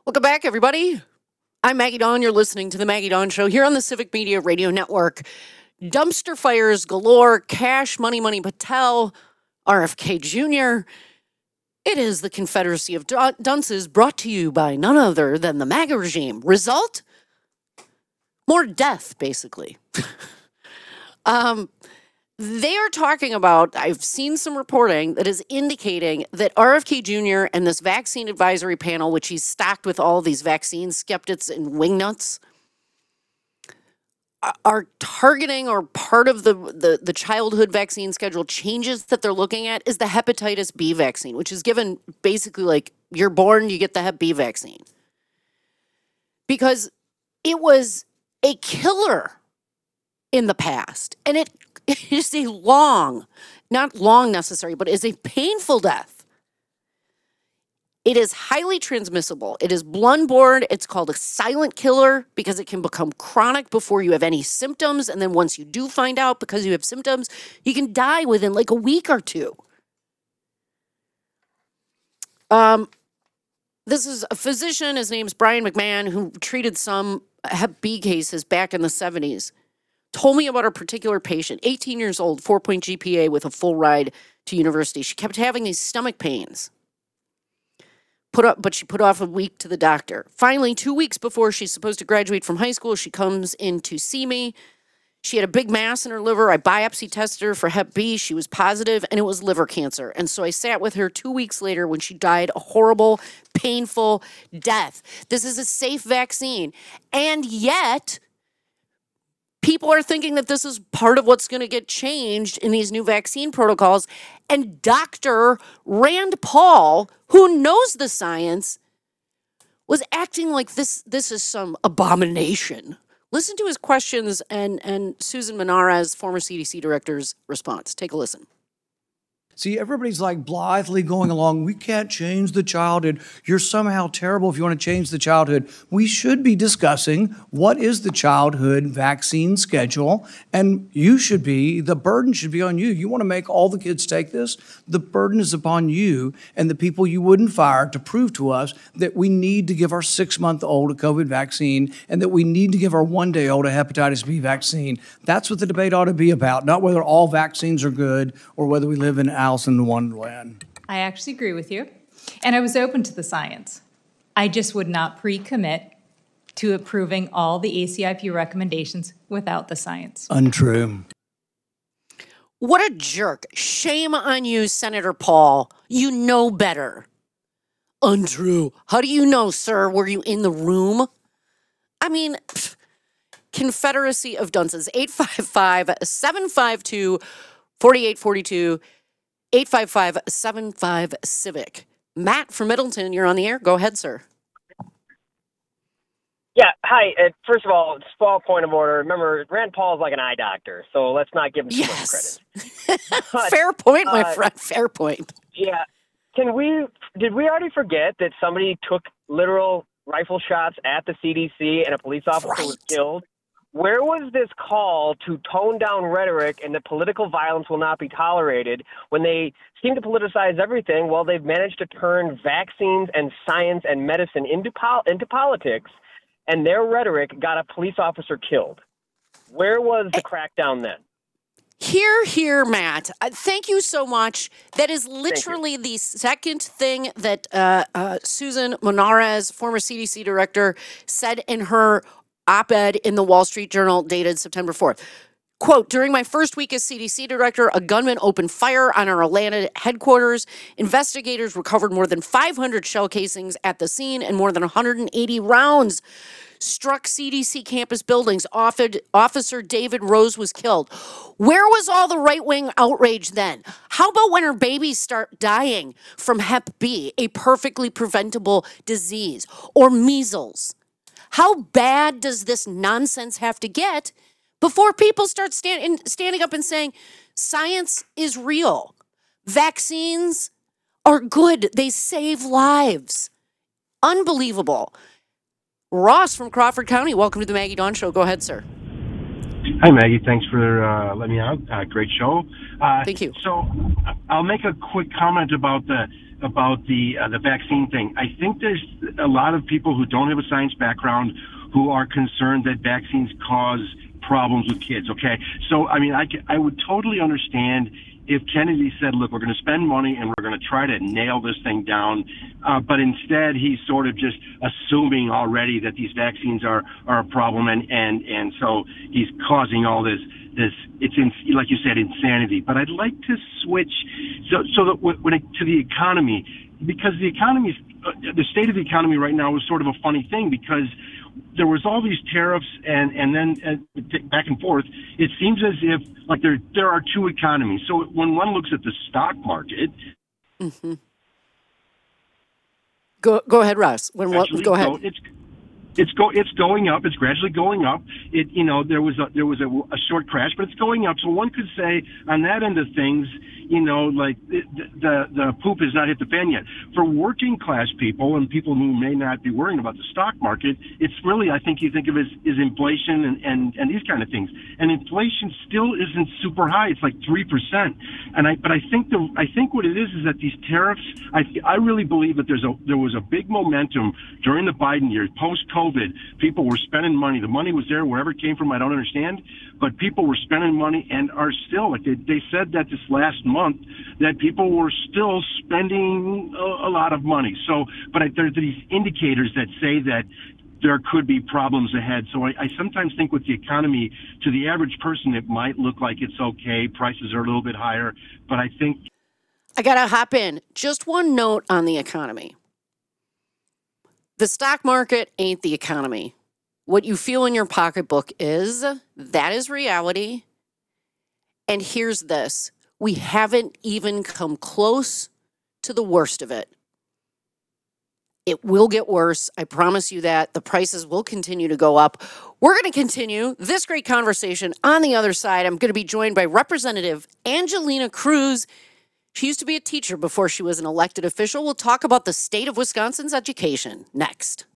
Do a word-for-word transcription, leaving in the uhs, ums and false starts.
Welcome back, everybody. I'm Maggie Dawn. You're listening to The Maggie Dawn Show here on the Civic Media Radio Network. Dumpster fires galore, Cash Money Money Patel, R F K Junior It is the Confederacy of Dun- Dunces brought to you by none other than the MAGA regime. Result? More death, basically. um, they are talking about, I've seen some reporting that is indicating that R F K Junior and this vaccine advisory panel, which he's stacked with all these vaccine skeptics and wingnuts, are targeting, or part of the, the the childhood vaccine schedule changes that they're looking at is the hepatitis B vaccine, which is given basically like you're born, you get the hep B vaccine. Because it was a killer in the past. And it is a long, not long necessary, but is a painful death. It is highly transmissible. It is blood-borne. It's called a silent killer because it can become chronic before you have any symptoms. And then once you do find out because you have symptoms, you can die within like a week or two. Um, this is a physician. His name's Brian McMahon, who treated some hep B cases back in the seventies. Told me about a particular patient, eighteen years old, four-point G P A with a full ride to university. She kept having these stomach pains. Put up, but she put off a week to the doctor. Finally, two weeks before she's supposed to graduate from high school, she comes in to see me. She had a big mass in her liver. I biopsy tested her for hep B. She was positive, and it was liver cancer. And so I sat with her two weeks later when she died a horrible, painful death. This is a safe vaccine. And yet, people are thinking that this is part of what's going to get changed in these new vaccine protocols. And Doctor Rand Paul, who knows the science, was acting like this this is some abomination. Listen to his questions and, and Susan Menarez, former C D C director's response. Take a listen. See, everybody's like blithely going along. We can't change the childhood. You're somehow terrible if you want to change the childhood. We should be discussing what is the childhood vaccine schedule, and you should be, the burden should be on you. You want to make all the kids take this? The burden is upon you and the people you wouldn't fire to prove to us that we need to give our six-month-old a COVID vaccine and that we need to give our one-day-old a hepatitis B vaccine. That's what the debate ought to be about, not whether all vaccines are good or whether we live in Alice in Wonderland. I actually agree with you. And I was open to the science. I just would not pre-commit to approving all the A C I P recommendations without the science. Untrue. What a jerk. Shame on you, Senator Paul. You know better. Untrue. How do you know, sir? Were you in the room? I mean, pff, Confederacy of Dunces. eight five five, seven five two, four eight four two. eight five five, seven five, CIVIC. Matt from Middleton, you're on the air. Go ahead, sir. Yeah, hi. Uh, first of all, small point of order. Remember, Rand Paul is like an eye doctor, so let's not give him too Yes. much credit. But, Fair point, my uh, friend. Fair point. Yeah. Can we, did we already forget that somebody took literal rifle shots at the C D C and a police officer Right. was killed? Where was this call to tone down rhetoric and that political violence will not be tolerated when they seem to politicize everything? Well, they've managed to turn vaccines and science and medicine into pol- into politics, and their rhetoric got a police officer killed. Where was the crackdown then? Here, here, Matt. Uh, thank you so much. That is literally the second thing that uh, uh, Susan Menarez, former C D C director, said in her op-ed in the Wall Street Journal dated September fourth. Quote, during my first week as C D C director, a gunman opened fire on our Atlanta headquarters. Investigators recovered more than five hundred shell casings at the scene and more than one hundred eighty rounds struck C D C campus buildings. Officer David Rose was killed. Where was all the right-wing outrage then? How about when our babies start dying from hep B, a perfectly preventable disease, or measles? How bad does this nonsense have to get before people start stand, standing up and saying, science is real. Vaccines are good. They save lives. Unbelievable. Ross from Crawford County, welcome to the Maggie Dawn Show. Go ahead, sir. Hi, Maggie. Thanks for uh, letting me on. Uh, great show. Uh, Thank you. So I'll make a quick comment about the about the uh, the vaccine thing. I think there's a lot of people who don't have a science background who are concerned that vaccines cause problems with kids. Okay, so I mean, I I would totally understand if Kennedy said, look, we're going to spend money and we're going to try to nail this thing down, uh, but instead he's sort of just assuming already that these vaccines are, are a problem, and, and, and so he's causing all this, this it's in, like you said, insanity. But I'd like to switch so, so that when it, to the economy, because the economy, uh, the state of the economy right now is sort of a funny thing, because there was all these tariffs and, and then uh, back and forth. It seems as if like there there are two economies. So when one looks at the stock market, mm-hmm. go go ahead, Russ. When what? Go ahead. Go, it's it's go it's going up. It's gradually going up. It you know there was a, there was a, a short crash, but it's going up. So one could say on that end of things, you know, like the, the the poop has not hit the fan yet. For working class people and people who may not be worrying about the stock market, it's really, I think you think of it as is inflation and, and, and these kind of things. And inflation still isn't super high. It's like three percent. And I but I think the I think what it is is that these tariffs. I I really believe that there's a there was a big momentum during the Biden years, post COVID. People were spending money. The money was there wherever it came from. I don't understand, but people were spending money and are still. Like they they said that this last month. month that people were still spending a, a lot of money. So, but I, there are these indicators that say that there could be problems ahead. So I, I sometimes think with the economy, to the average person, it might look like it's okay. Prices are a little bit higher, but I think... I got to hop in. Just one note on the economy. The stock market ain't the economy. What you feel in your pocketbook is, that is reality. And here's this. We haven't even come close to the worst of it. It will get worse. I promise you that. The prices will continue to go up. We're going to continue this great conversation on the other side. I'm going to be joined by Representative Angelina Cruz. She used to be a teacher before she was an elected official. We'll talk about the state of Wisconsin's education next.